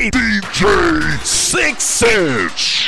DJ 6 Inch.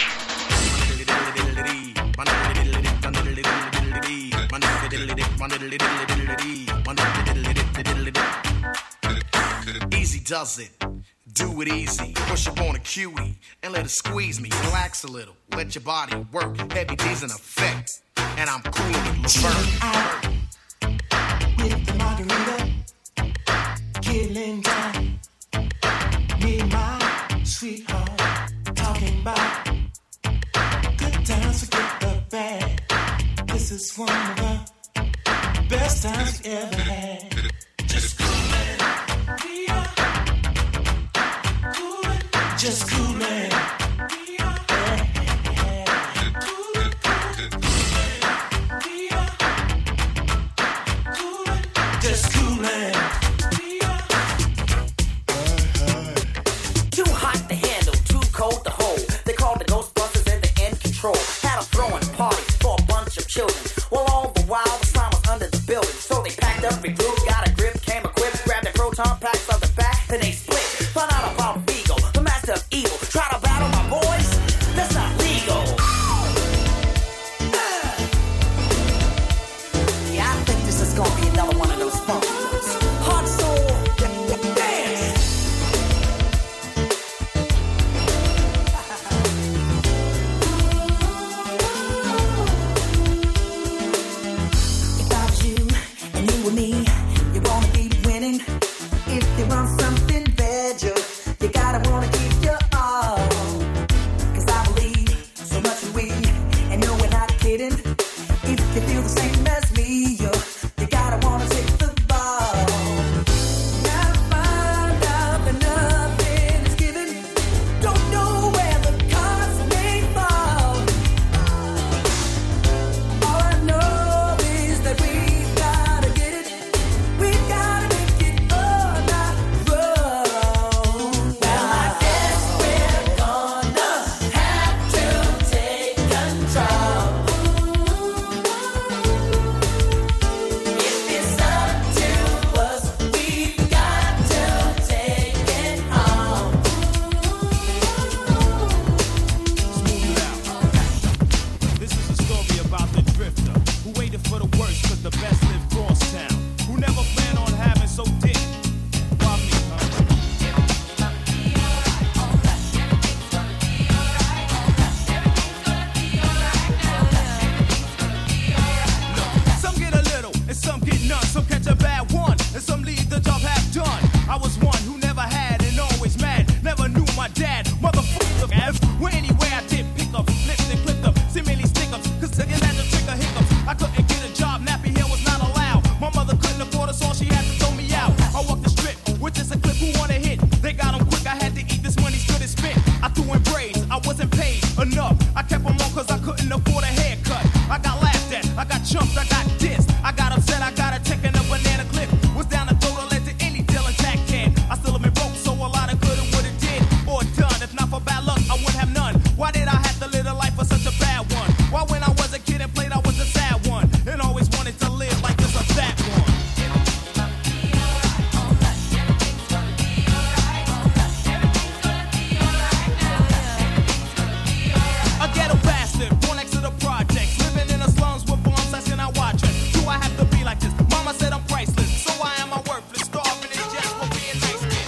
Easy does it. Do it easy. Push up on a cutie and let it squeeze me. Relax a little. Let your body work. Heavy D's in effect. And I'm cool with Levert. With the margarita, killing time. Me and my sweetheart talking about good times, forget the bad. This is one of the best times we ever had. Just coolin', we are coolin', just coolin'. Just coolin'. Too hot to handle, too cold to hold. They called the Ghostbusters and the end control. Had 'em throwing parties for a bunch of children. Well, all the while the slime was under the building. So they packed up, regrouped, got a grip, came equipped, grabbed their proton packs on the back, then they split. Found out about Vigo, the master of evil. Try to battle my boys? That's not legal. Yeah, I think this is gonna be another one of those funky ones. Hot soul, dance. If I was you and you were me, you wanna keep winning. If you want something better, you gotta wanna keep your all. 'Cause I believe so much in we, and no, we're not kidding. If you feel the same as me, you gotta wanna take the ball. Gotta find out that nothing is given. Don't know where the cards may fall. All I know is that we've gotta get it. We've gotta make it on our road. Well, I guess we're gonna have to take control. If it's up to us, we've got to take it home. This is a story about the drifter who waited for the worst cause the best lived cross town. Who never planned on having so dick. Why me, huh? Some get a little and some get none. Some catch a bad one and some leave the job half done. I was one who never had and always mad. Never knew my dad. Motherfucker, where anywhere I did pick up, flipped and clipped up, seemingly stick ups. Cause I had to trigger hiccups. I couldn't get a job, nappy hair was not allowed. My mother couldn't afford us all, she had to throw me out. I walked the strip, which is a clip who wanna hit. They got 'em quick, I had to eat this money's good as spent. I threw in braids, I wasn't paid enough. I kept 'em on cause I couldn't afford a haircut. I got laughed at, I got chumped, I got dissed. I got upset, I got a check in a banana clip. Was down the throat, led to any deal intact can. I still have been broke, so a lot of good and would have did or done. If not for bad luck, I wouldn't have none. Why did I have to live a life for such a bad one? Why when I was a kid and played, I was a sad one. And always wanted to live like this or that one. A ghetto bastard, born next to the projects, living in the slums with bombs, asking I watch it. Do I have to be like this? Mama said I'm priceless, so why am I worthless? Starving in just for being nice kid.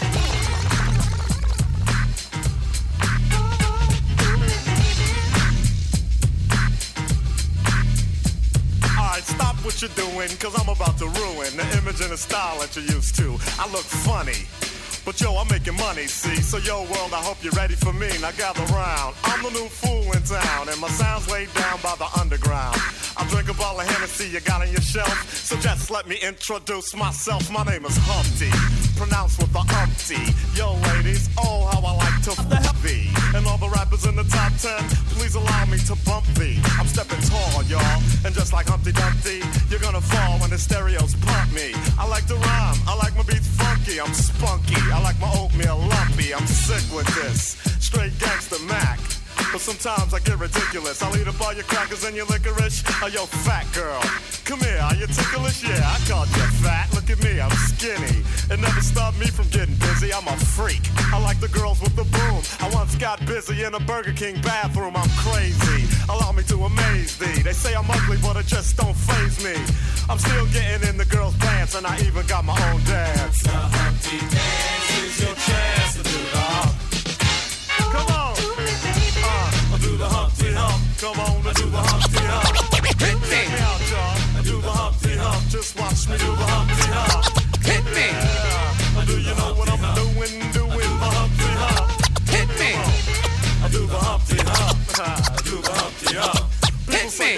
Alright, stop what you're doing, cause I'm about to ruin the image and the style that you're used to. I look funny, but yo, I'm making money, see? So yo, world, I hope you're ready for me. Now gather round. I'm the new fool in town, and my sound's laid down by the underground. I drink a bottle of Hennessy you got on your shelf, so just let me introduce myself. My name is Humpty, pronounced with the umpty. Yo, ladies, oh, how I like to thee. And all the rappers in the top 10, please allow me to bump thee. I'm stepping tall, y'all, and just like Humpty Dumpty, you're gonna fall when the stereos pump me. I like to rhyme, I like my beats funky, I'm spunky. I like my oatmeal lumpy, I'm sick with this. Straight gangster Mac. But sometimes I get ridiculous. I'll eat up all your crackers and your licorice. Oh, yo, fat girl, come here, are you ticklish? Yeah, I called you fat. Look look at me, I'm skinny. It never stopped me from getting busy, I'm a freak. I like the girls with the boom. I once got busy in a Burger King bathroom, I'm crazy. Allow me to amaze thee. They say I'm ugly, but it just don't faze me. I'm still getting in the girls' pants, and I even got my own dance. The Humpty Dance is your chance to do the hump. Come on. Do the Humpty Hump. Come on, do the Humpty Hump. Hit me. Check me out, y'all. Do the Humpty Hump. Just watch me do the Humpty Hump. Hit me. Yeah. Do you know what I'm doing? Doing the Humpty Hump. Hit me. Do the Humpty Hump. Do the Humpty Hump. Hit me.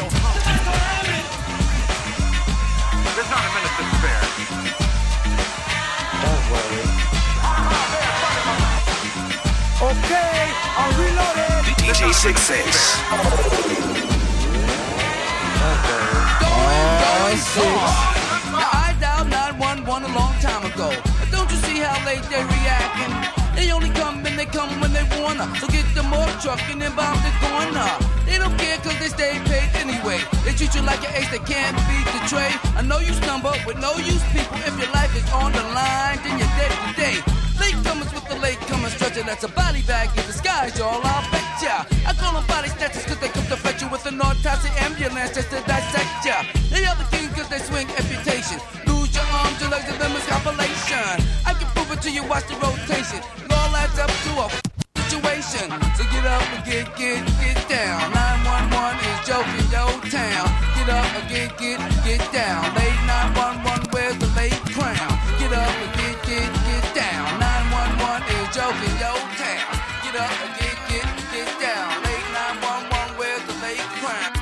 There's not a minute to spare. Don't worry. Okay, I'm reloaded. DJ Success. Now I dialed 911 a long time ago. Don't you see how late they reacting? They only come and they come when they wanna. So get the morgue truck and then bomb the corner. They don't care cause they stay paid anyway. They treat you like an ace, they can't beat the tray. I know you stumble with no use people. If your life is on the line, then you're dead today. Latecomers with the latecomers stretcher, that's a body bag in disguise, y'all, I'll bet ya. I call them body snatchers cause they come to fetch you with an autopsy ambulance just to dissect ya. They are the king cause they swing amputation. Lose your arms, your legs, and them is compilation. I can prove it to you, watch the rotation. It all adds up to a situation. So get up and get down. 911 is joking your town. Get up and get down. Late 911, where's the late crown? Get up and get down. 911 is joking your town. Get up and get down. Late 911, where's the late crown?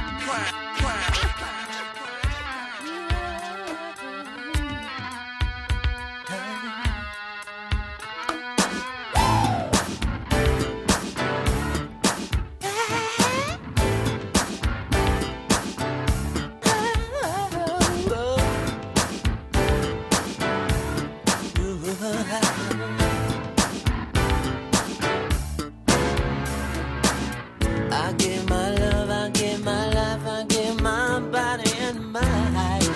I give my love, I give my life, I give my body and mind.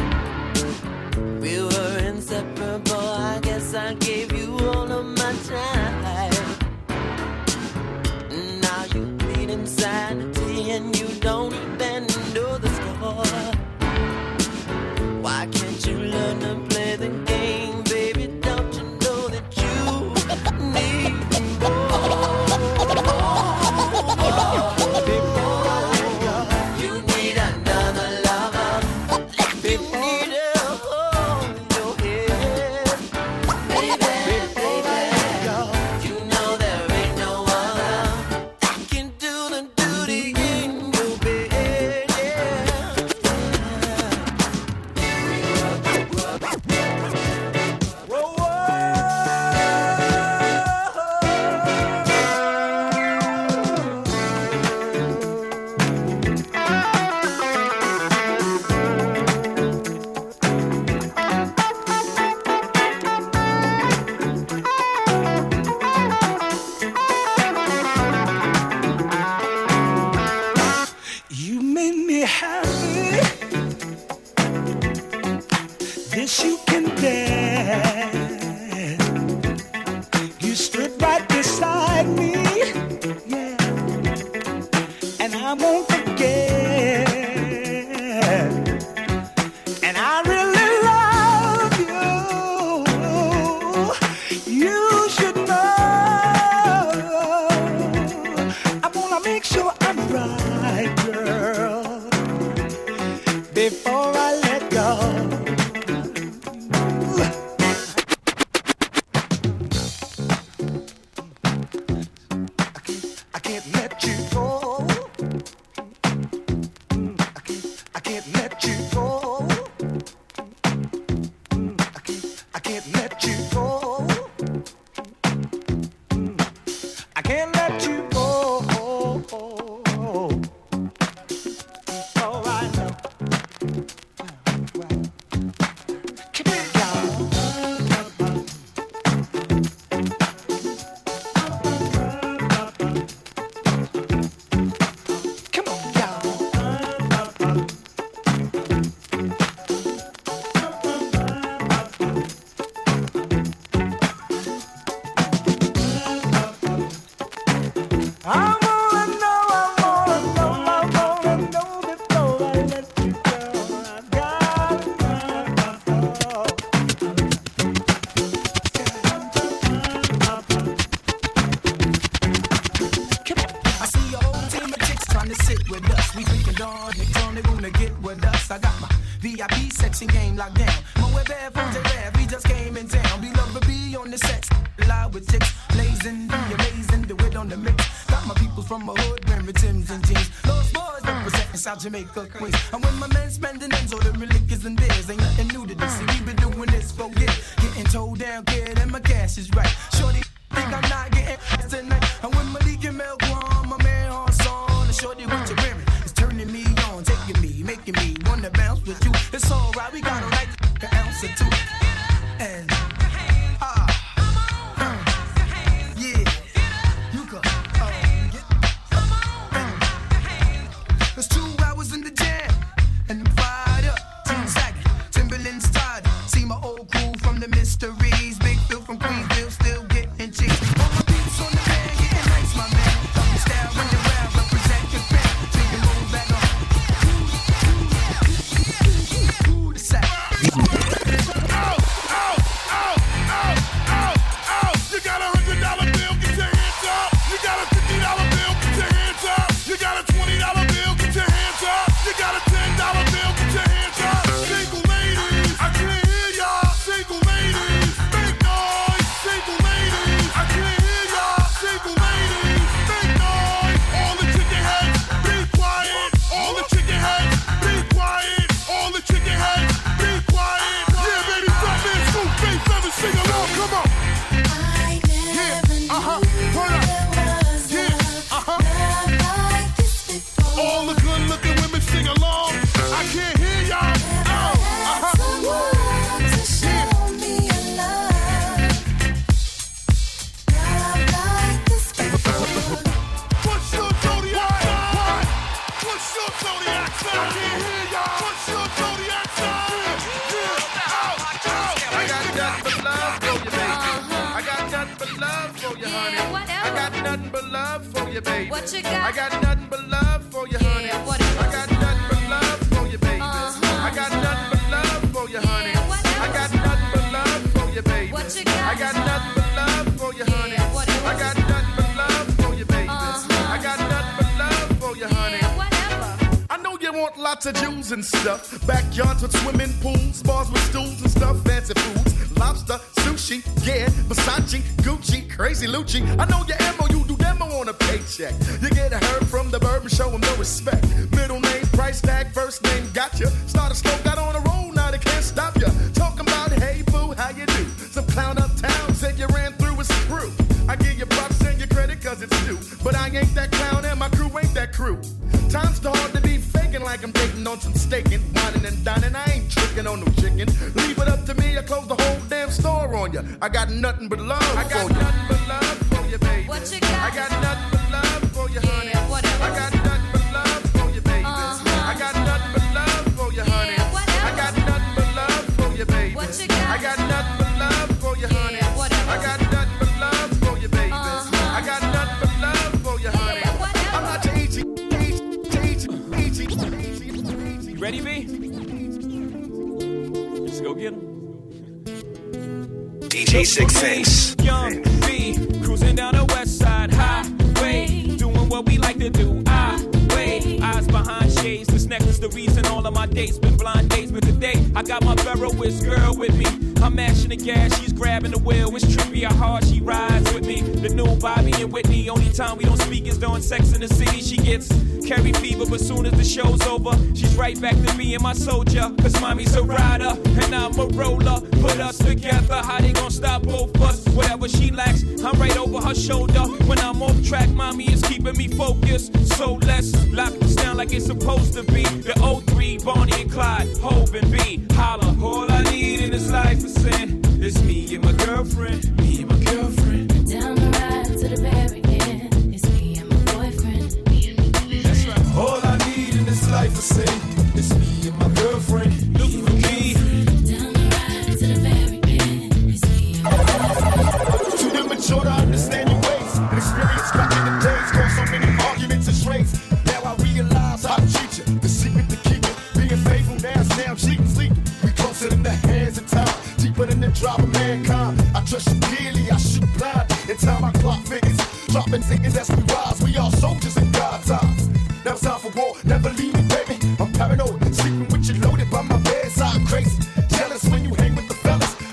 We were inseparable, I guess I gave you all of my time. Now you bleed insanity and you don't even know the score. Why can't you learn to play the game, baby? Don't you know that you need more? You need another lover. You need a hole in your head. Baby, you know there ain't no other that can do the duty in your bed. You made me happy. This you can bear. You stood right beside me, yeah, and I won't forget. And I really love you. You should know. I wanna make sure I'm right, girl, before I let go. got B-section game locked down. My web bad for J-Rap, he just came in town. Beloved be on the sex, live with chicks. Blazing, be amazing, do it on the mix. Got my peoples from my hood, wearing Timbs and jeans. Lost boys representing South Jamaica, Queens. And when my men spending ends, all the reliquors and beers. Ain't nothing new to this, see, we been doing this for years. Getting told down, kid, and my cash is right. Shorty think I'm not getting tonight. And when Malik and Mel Guam, my man Harson, the shorty what you wearing, it's turning me on, taking me, making me wanna bounce with you. It's alright, we got a right an ounce or two. And yeah, you go. There's 2 hours in the jam, and I'm fired up. Team sagging, Timberland's tired. See my old crew from the mysteries. Big Phil from Queensville, still getting cheeks. All my beats on the band, getting nice, my man. Up the style, run the round, represent your fan. Take and roll back up. Who the sack? You got a $100 bill, get your hands up. You got a $50 bill, get your hands up. You got a $20 bill, get your hands up. You got a $10 bill, get your hands up. Single ladies, I can't hear y'all. Single ladies, make noise. Single ladies, I can't hear y'all. Single ladies, make noise. All the chicken heads, be quiet. All the chicken heads, be quiet. All the chicken heads, be quiet. Yeah, baby, stop in school, face 7, sing along, come on. All the good-looking women sing along. I can't hear y'all. What's your zodiac sign? What's your zodiac sign? I can't hear y'all. What's your zodiac sign? I got nothing but love for you, baby. I got nothing but love for you, honey. I got nothing but love for you, baby. What you got? I got nothing but love for you, honey. I got nothing but love for you, baby. I got nothing but love for you, honey. I got nothing but love for you, baby. I got nothing but love for you, honey. I got nothing but love for you, baby. I got nothing but love for you, honey. I know you want lots of Jews and stuff. Backyards with swimming pools, bars with stools and stuff, fancy foods, lobster, sushi, yeah, Versace, Gucci, crazy Lucci. I know your ammo, you do demo on a paycheck. You get a herb from the bird and show him no respect. Middle name, price tag, first name, gotcha. Started slow, got on a roll, now they can't stop ya. Talking about, hey boo, how you do? Some clown uptown said you ran through his crew. I give you props and your credit cause it's due. But I ain't that clown and my crew ain't that crew. Time's too hard to be faking like I'm dating on some staking, whining and dining. I ain't tricking on no chicken. Leave it up to me, I close the whole damn store on you. I got nothing but love for you. I got nothing but love for you, baby. What you got? I got nothing but love for you, honey. I got nothing but love for you, baby. I got nothing but love for you, honey. I got nothing but love for you, baby. I got nothing but love for you, honey. I got nothing but love for you, baby. I got nothing but love for you, honey. I'm not your easy. You ready, B? Let's go get him. DJ Six Sense. Young B, cruising down the west side highway, doing what we like to do. Eyes behind shades. This necklace the reason all of my dates been blind dates. But today I got my Ferroist girl with me. I'm mashing the gas, she's grabbing the wheel. It's trippy how hard she rides with me. The new Bobby and Whitney. Only time we don't speak is during Sex in the City. She gets carry fever, but soon as the show's over, she's right back to me and my soldier. Cause mommy's a rider and I'm a roller. Put us together, how they gon' stop both of us? Whatever she lacks, I'm right over her shoulder. When I'm off track, mommy is keeping me focused. So let's lock this down like it's supposed to be. The 03, Bonnie and Clyde, Hov and B. Holla, all I need in this life is sin. It's me and my girlfriend, me and my girlfriend. Down the ride to the very end. It's me and my boyfriend, me and my boyfriend. That's right. All I need in this life is sin. It's me and my girlfriend. Look for me. Down the ride to the very end. It's me and my boyfriend. Too immature to understand your ways. Experience back in the days caused so many arguments and strains. Now I realize how to treat you. The secret to keep it. Being faithful now cheating's legal. We closer than the hands of time. Deeper than the drop of mankind. I trust you dearly, I shoot blind. In time I clock figures. Dropping things as we rise. We all soldiers in God's eyes. Now it's time for war. Never leave me, baby. I'm paranoid. Sleeping with you loaded by my bedside.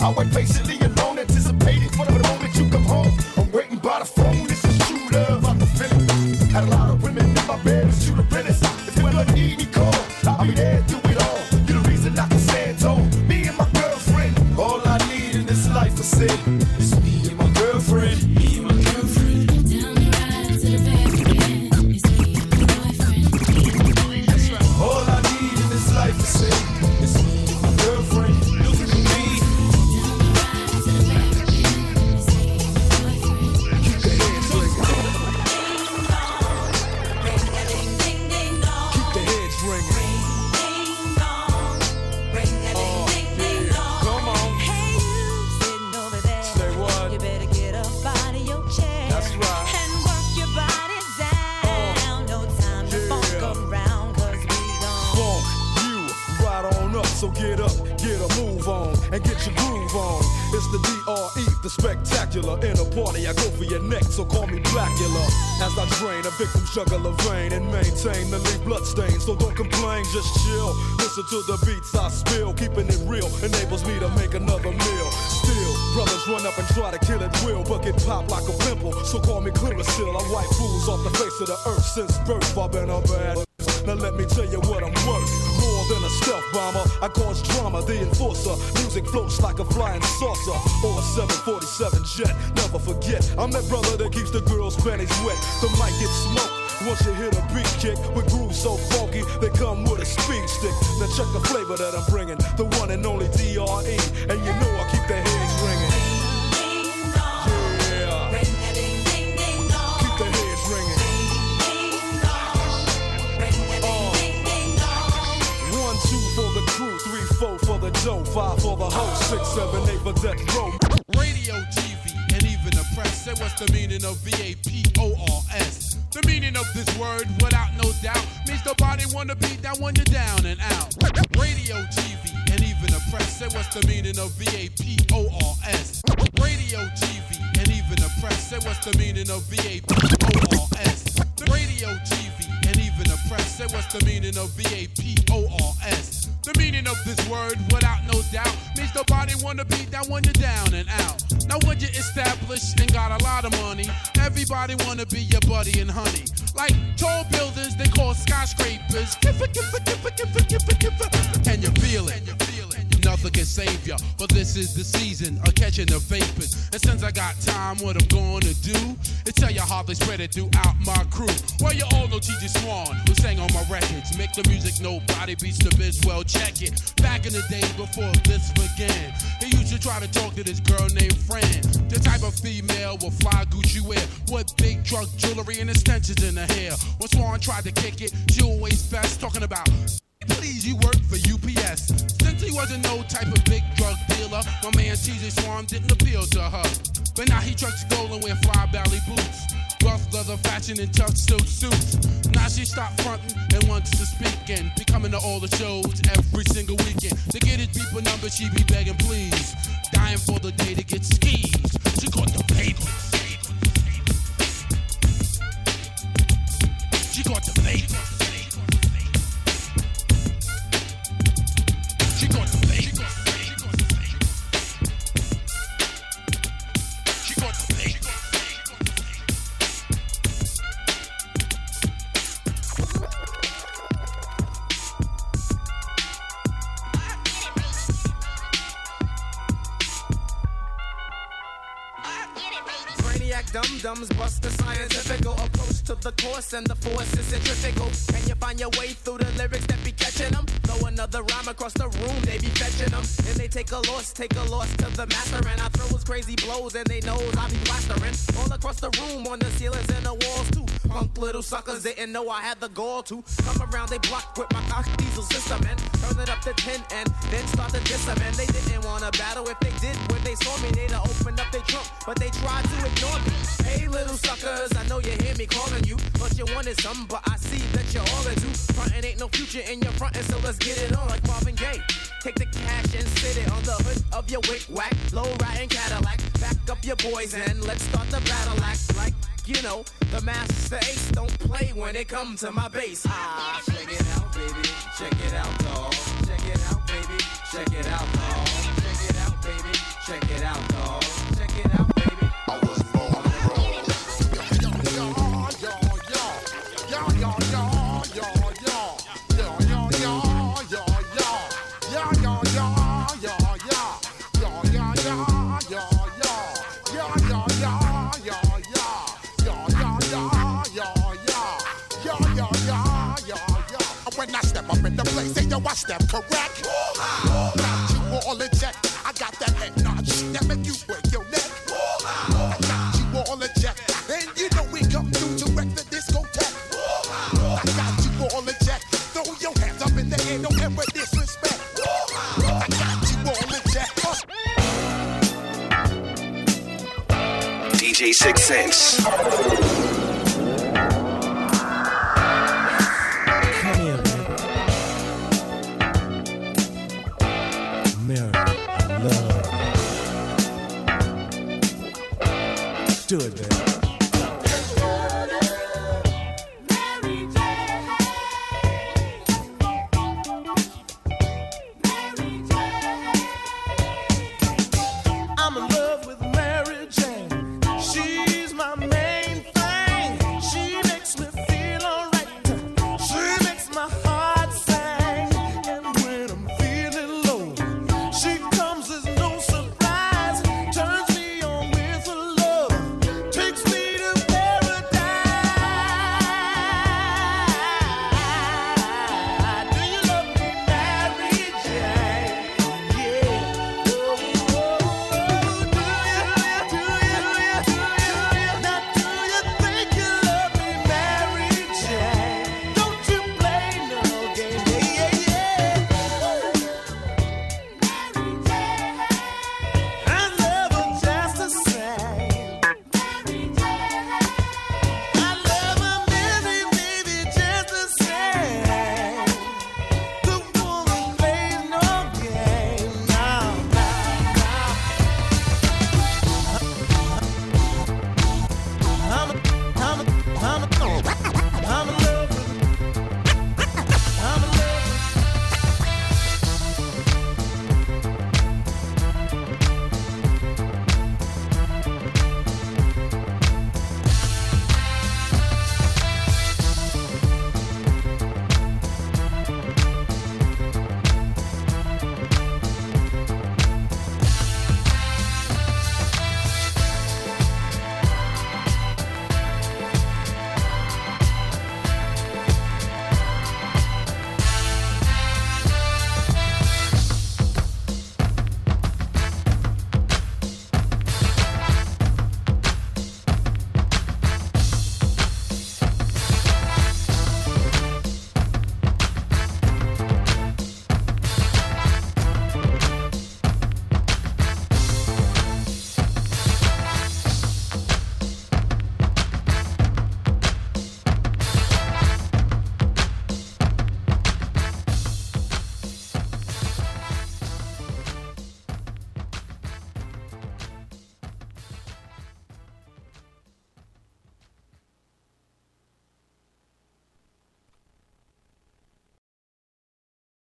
I wait patiently alone, anticipating for the moment you come home. I'm waiting by the phone, this is true love, I'm the feeling. Had a lot of women in my bed, it's you the realest. If you ever need me, call, I'll be there through it all. You're the reason I can stand tall. Me and my girlfriend, all I need in this life, I say, is me and my girlfriend. Me and my girlfriend. Down the ride to the very end. It's me and my boyfriend. That's right. All I need in this life, I say, is me and my girlfriend. Look at me. Down the ride to the very end. It's me and my boyfriend. Keep the heads ringing. Ding ding dong. Keep the heads ringing. Ding dong. Ring a ding ding ding dong. Come on. Hey, you sitting over there. Say what? You better get up out of your chair. That's right. And work your body down. No time to funk around, 'cause we gon' Funk you right on up, so get up, get a move on, and get your groove on. It's the DRE, the spectacular. In a party, I go for your neck, so call me Blackula. As I drain a victim's jugular vein and maintain the leave bloodstains. So don't complain, just chill. Listen to the beats I spill. Keeping it real enables me to make another meal. Still, brothers run up and try to kill at will, but get popped like a pimple. So call me Clearasil. I wipe fools off the face of the earth since birth. I've been a bad. Now let me tell you what I'm worth. More than a stealth bomber, I cause drama, the enforcer. Music floats like a flying saucer or a 747 jet. Never forget, I'm that brother that keeps the girls' panties wet. The mic gets smoked once you hit a beat kick with grooves so funky they come with a speed stick. Now check the flavor that I'm bringing, the one and only DRE, and you know I keep the heads ringing. ding dong. Yeah, Ring a ding ding ding dong. keep the heads ringing. Ding dong. Ring a ding ding ding dong. 1, 2 for the crew, 3, 4 for the dough, 5 for the host, 6, 7, 8 for death row. Radio, TV, and even the press say what's the meaning of VAPORS. The meaning of this word, without no doubt, means nobody wanna be down when you're down and out. Radio, TV, and even the press say what's the meaning of VAPORS. Radio, TV, and even the press say what's the meaning of VAPORS. The radio, TV, and even the press say what's the meaning of VAPORS. The meaning of this word, without no doubt, means nobody wanna be down when you're down and out. Now when you're established and got a lot of money, everybody wanna be your buddy and honey. Like tall buildings, they call skyscrapers. Kiffa, kiffa, kiffa, kiffa, kiffa, kiffa. And you feel it. Nothing can save ya, but this is the season of catching the vapors. And since I got time, what I'm gonna do is tell you how they spread it throughout my crew. Well, you all know T.J. Swan, who sang on my records. Make the music nobody beats the biz, well, check it. Back in the day before this began, he used to try to talk to this girl named Fran. The type of female with fly Gucci wear, with big drug jewelry and extensions in her hair. When Swan tried to kick it, she always best talking about, please, you work for UPS. Since he wasn't no type of big drug dealer, my man T.J. Swan didn't appeal to her. But now he trucks gold and wear fly belly boots, rough leather fashion and tough silk suits. Now she stopped fronting and wants to speak and be coming to all the shows every single weekend. To get his people number, she be begging please, dying for the day to get skis. She caught the papers. She caught the papers. She got the fake. She got the fake. Brainiac dum-dums bust the scientific approach to the course, and the force is centrifugal. And you find your way through the lyrics that be catching them. Throw another rhyme across the room, they be fetching them. And they take a loss to the master. And I throw his crazy blows, and they knows I be plastering all across the room, on the ceilings and the walls too. Punk little suckers didn't know I had the gall to come around they block with my cock diesel system and turn it up to 10 and then start to diss them. And they didn't wanna battle. If they did, when they saw me, they'd have opened up their trunk, but they tried to ignore me. Hey little suckers, I know you hear me calling you, but you wanted something, but I see that you're all into frontin'. Ain't no future in your frontin', so let's get it on like Marvin Gaye. Take the cash and sit it on the hood of your wick-wack, low-riding Cadillac. Back up your boys and let's start the battle act like, you know, the Master Ace don't play when it comes to my bass. Ah, check it out, baby, check it out, dawg. Check it out, baby, check it out, dawg. Check it out, baby, Yo, I step correct. Got you all in check. I got that head notch that make you break your neck. I got you all in check. And you know we come through to wreck the discotheque. I got you all in check. Throw your hands up in the air, don't ever disrespect. I got you all in check. DJ 6 Sense. Come here, man. Mary, I love you. Do it, baby.